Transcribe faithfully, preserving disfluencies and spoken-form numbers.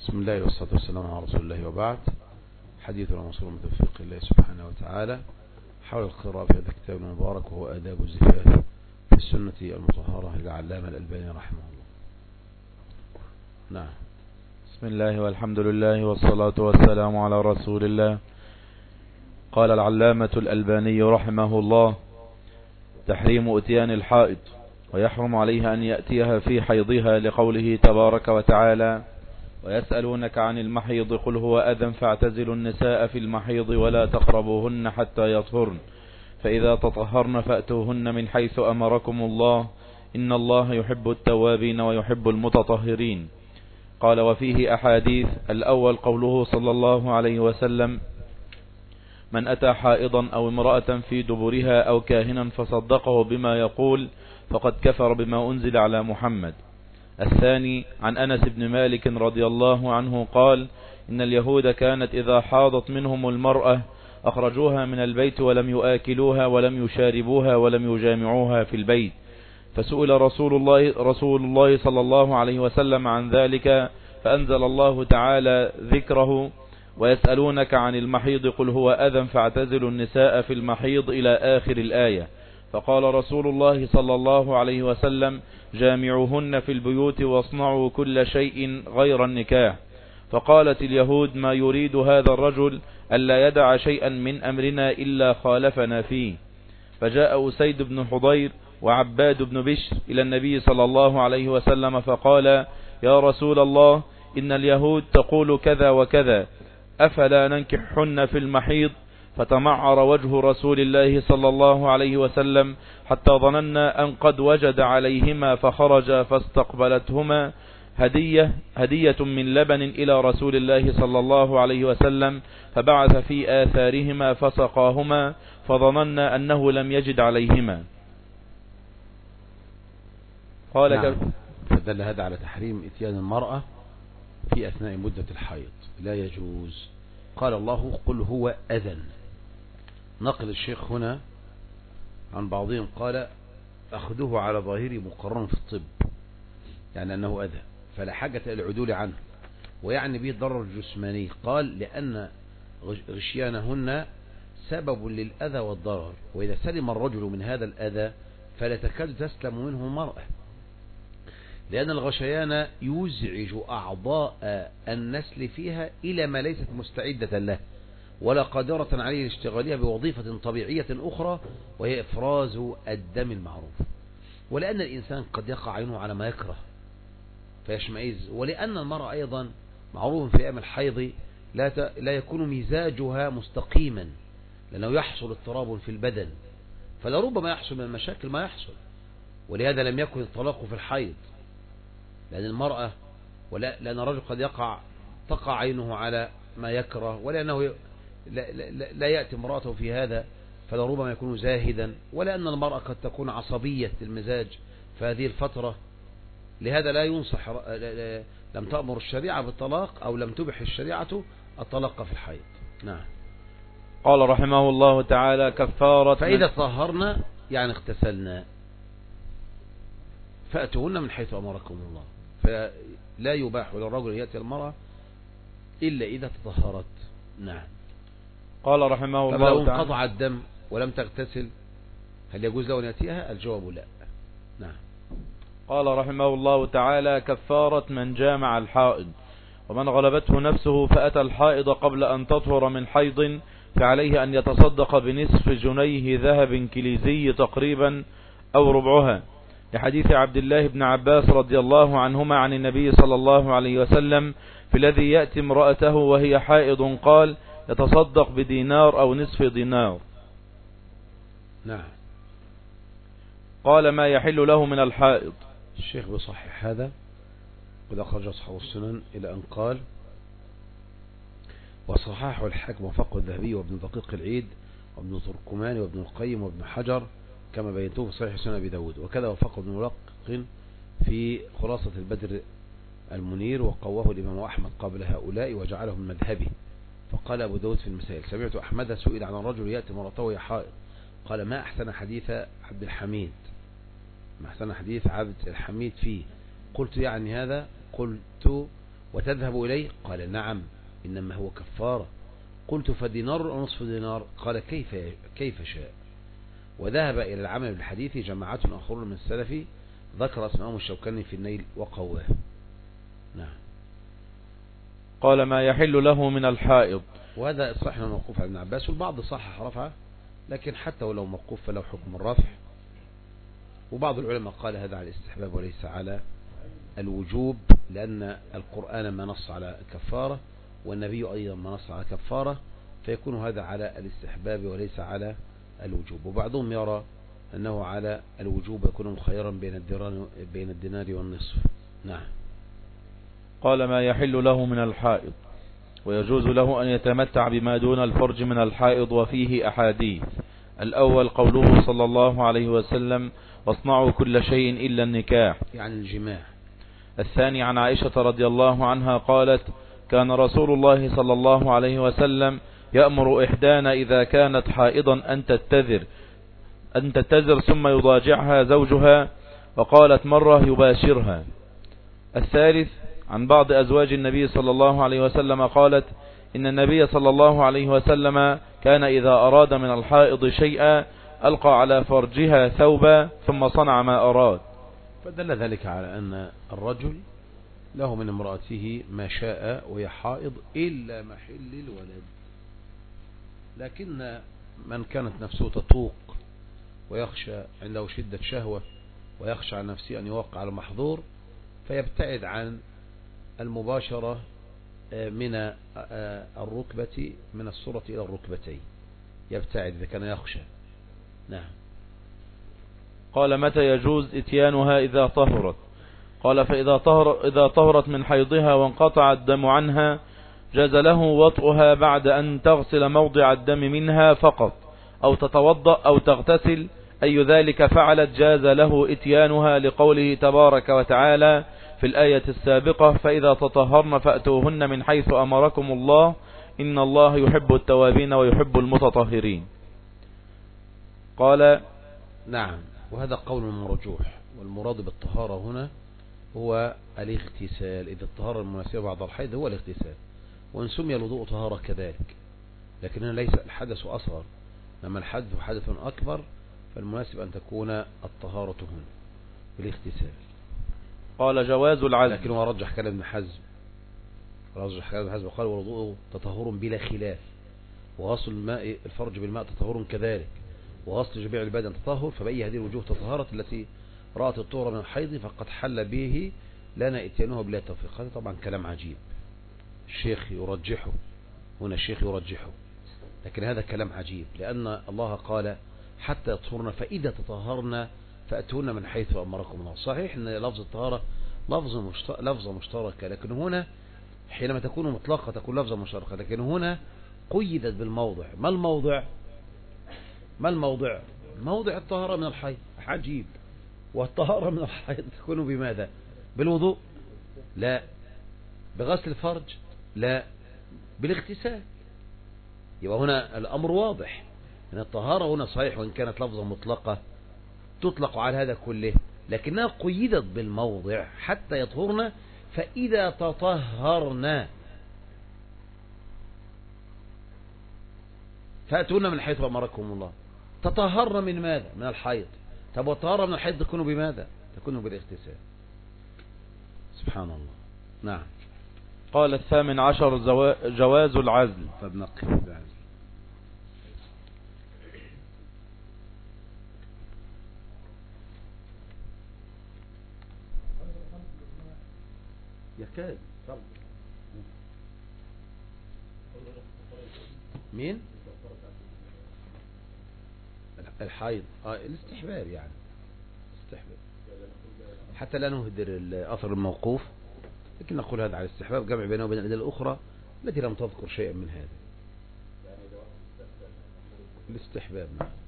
بسم الله والصلاة والسلام على رسول الله وبعد. حديثنا موصول من توفيق الله سبحانه وتعالى حول القراءة في هذا الكتاب المبارك، وهو آداب الزفاف في السنة المطهرة للعلامة الألباني رحمه الله. نعم. بسم الله والحمد لله والصلاة والسلام على رسول الله. قال العلامة الألباني رحمه الله: تحريم اتيان الحائض، ويحرم عليها أن يأتيها في حيضها لقوله تبارك وتعالى: ويسألونك عن المحيض قل هو أذى فاعتزلوا النساء في المحيض ولا تقربوهن حتى يطهرن فإذا تطهرن فأتوهن من حيث أمركم الله إن الله يحب التوابين ويحب المتطهرين. قال: وفيه أحاديث. الأول قوله صلى الله عليه وسلم: من أتى حائضا أو امرأة في دبرها أو كاهنا فصدقه بما يقول فقد كفر بما أنزل على محمد. الثاني عن أنس بن مالك رضي الله عنه قال: إن اليهود كانت إذا حاضت منهم المرأة أخرجوها من البيت ولم يآكلوها ولم يشاربوها ولم يجامعوها في البيت، فسئل رسول الله, رسول الله صلى الله عليه وسلم عن ذلك فأنزل الله تعالى ذكره: ويسألونك عن المحيض قل هو أذى فاعتزلوا النساء في المحيض إلى آخر الآية. فقال رسول الله صلى الله عليه وسلم: جامعوهن في البيوت واصنعوا كل شيء غير النكاح. فقالت اليهود: ما يريد هذا الرجل ألا يدع شيئا من أمرنا إلا خالفنا فيه. فجاء أسيد بن حضير وعباد بن بشر إلى النبي صلى الله عليه وسلم فقال: يا رسول الله، إن اليهود تقول كذا وكذا، أفلا ننكحهن في المحيض؟ فتمعر وجه رسول الله صلى الله عليه وسلم حتى ظننا أن قد وجد عليهما، فخرج فاستقبلتهما هدية, هدية من لبن إلى رسول الله صلى الله عليه وسلم، فبعث في آثارهما فسقاهما، فظننا أنه لم يجد عليهما. قال: نعم. فدل هذا على تحريم اتيان المرأة في أثناء مدة الحيض، لا يجوز. قال الله: قل هو أذى. نقل الشيخ هنا عن بعضهم قال: أخذه على ظاهره مقرر في الطب، يعني أنه أذى فلا حاجة إلى العدول عنه، ويعني به ضرر جسماني. قال: لأن غشيانهن سبب للأذى والضرر، وإذا سلم الرجل من هذا الأذى فلا تكاد تسلم منه المرأة، لأن الغشيان يزعج أعضاء النسل فيها إلى ما ليست مستعدة له ولا قادرة عليه لاشتغالها بوظيفة طبيعية أخرى، وهي إفراز الدم المعروف. ولأن الإنسان قد يقع عينه على ما يكره فيشمئز، ولأن المرأة أيضا معروف في أيام الحيض لا لا يكون مزاجها مستقيما، لأنه يحصل اضطراب في البدن، فلربما يحصل من المشاكل ما يحصل. ولهذا لم يكن الطلاق في الحيض، لأن المرأة ولا لأن الرجل قد يقع تقع عينه على ما يكره، ولأنه لا, لا, لا يأتي امرأته في هذا، فلربما يكون زاهدا، ولأن المرأة قد تكون عصبية المزاج في هذه الفترة. لهذا لا ينصح، لم تأمر الشريعة بالطلاق أو لم تبح الشريعة الطلاق في الحيض. نعم. قال رحمه الله تعالى: كفارة. فإذا طهرنا يعني اغتسلنا فأتوهن من حيث أمركم الله، فلا يباح للرجل أن يأتي المرأة إلا إذا تطهرت. نعم. قال رحمه الله تعالى: لو تعالى: انقطع الدم ولم تغتسل هل يجوز له أن يأتيها؟ الجواب لا. نعم. قال رحمه الله تعالى: كفارة من جامع الحائض، ومن غلبته نفسه فأتى الحائض قبل أن تطهر من حيض فعليه أن يتصدق بنصف جنيه ذهب كليزي تقريبا أو ربعها، لحديث عبد الله بن عباس رضي الله عنهما عن النبي صلى الله عليه وسلم في الذي يأتي امرأته وهي حائض قال: يتصدق بدينار أو نصف دينار. نعم. قال: ما يحل له من الحائض. الشيخ بصحح هذا، قد أخرج أصحاب السنن إلى أن قال: وصححه الحاكم وفقه الذهبي وابن دقيق العيد وابن تركمان وابن القيم وابن حجر كما بينته في صحيح سنن أبي داود، وكذا وفقه ابن ملقن في خلاصة البدر المنير، وقواه الإمام أحمد قبل هؤلاء وجعله من مذهبه. فقال أبو داود في المسائل: سمعت أحمد سئل عن الرجل يأتي مرته وهي حائض قال: ما أحسن حديث عبد الحميد ما أحسن حديث عبد الحميد فيه. قلت: يعني هذا؟ قلت: وتذهب إليه؟ قال نعم إنما هو كفارة. قلت فدينار أو نصف دينار؟ قال كيف كيف شاء. وذهب إلى العمل بالحديث جماعات آخرون من السلف ذكر اسمهم الشوكاني في النيل وقواه. نعم. قال ما يحل له من الحائض. وهذا الصحيح موقوف على ابن عباس، والبعض صحح رفعه، لكن حتى ولو موقوف فله حكم الرفع. وبعض العلماء قال هذا على الاستحباب وليس على الوجوب، لأن القرآن ما نص على كفارة والنبي أيضا ما نص على كفارة، فيكون هذا على الاستحباب وليس على الوجوب. وبعضهم يرى أنه على الوجوب يكون مخيرا بين الدينار بين الدينار والنصف. نعم. قال ما يحل له من الحائض، ويجوز له أن يتمتع بما دون الفرج من الحائض، وفيه أحاديث. الأول قوله صلى الله عليه وسلم واصنعوا كل شيء إلا النكاح، يعني الجماع. الثاني عن عائشة رضي الله عنها قالت كان رسول الله صلى الله عليه وسلم يأمر إحدانا إذا كانت حائضا أن تتذر أن تتذر ثم يضاجعها زوجها، وقالت مرة يباشرها. الثالث عن بعض أزواج النبي صلى الله عليه وسلم قالت إن النبي صلى الله عليه وسلم كان إذا أراد من الحائض شيئا ألقى على فرجها ثوبا ثم صنع ما أراد. فدل ذلك على أن الرجل له من امرأته ما شاء وهي حائض إلا محل الولد. لكن من كانت نفسه تطوق ويخشى عنده شدة شهوة ويخشى عن نفسه أن يوقع على محظور، فيبتعد عن المباشرة من الركبة من الصورة إلى الركبتين، يبتعد إذا كان يخشى. نعم. قال متى يجوز اتيانها إذا طهرت؟ قال فإذا طهر إذا طهرت من حيضها وانقطع الدم عنها جاز له وطئها بعد أن تغسل موضع الدم منها فقط، أو تتوضأ أو تغتسل، أي ذلك فعلت جاز له اتيانها، لقوله تبارك وتعالى في الآية السابقة فإذا تطهرن فأتوهن من حيث أمركم الله إن الله يحب التوابين ويحب المتطهرين. قال نعم. وهذا قول مرجوح، والمراد بالطهارة هنا هو الاغتسال، إذا الطهارة المناسبة بعد الحيض هو الاغتسال، وإن سمي الوضوء طهارة كذلك، لكن هنا ليس الحدث أصغر، لما الحدث حدث أكبر فالمناسب أن تكون الطهارة هنا بالاغتسال. قال جواز العزل، لكن هو رجح كلام ابن حزم، رجح كلام ابن حزم وقال والوضوء تطهر بلا خلاف، وغسل الماء الفرج بالماء تطهر كذلك، وغسل جميع البدن تطهر، فبأي هذه الوجوه تطهرت التي رأت الطهر من الحيض فقد حل به لنا اتيانها بلا توفيق. هذا طبعا كلام عجيب، الشيخ يرجحه هنا، الشيخ يرجحه، لكن هذا كلام عجيب، لأن الله قال حتى يطهرن فإذا تطهرن فأتونا من حيث أمركم الله. صحيح أن لفظ الطهارة لفظ لفظة مشتركة، لكن هنا حينما تكون مطلقة تكون لفظة مشتركة، لكن هنا قيدت بالموضع. ما الموضع؟ ما الموضع؟ موضع الطهارة من الحيض. عجيب. والطهارة من الحيض تكون بماذا؟ بالوضوء؟ لا. بغسل الفرج؟ لا. بالاغتسال. يبقى هنا الأمر واضح أن الطهارة هنا صحيح وإن كانت لفظة مطلقة تطلق على هذا كله، لكنها قيدت بالموضع حتى يطهرن فإذا تطهرن فأتونا من حيث أمركم الله. تطهرن من ماذا؟ من الحيض. طب والطهارة من الحيض تكون بماذا؟ تكون بالاغتسال. سبحان الله. نعم. قال الثامن عشر جواز العزل. فبنقف العزل. يكاد طبعا. مين؟ الحيض. آه الاستحباب يعني استحباب، حتى لا نهدر الأثر الموقوف، لكن نقول هذا على الاستحباب، جمع بينه وبين الأدلة الأخرى التي لم تذكر شيئا من هذا. الاستحباب. نعم.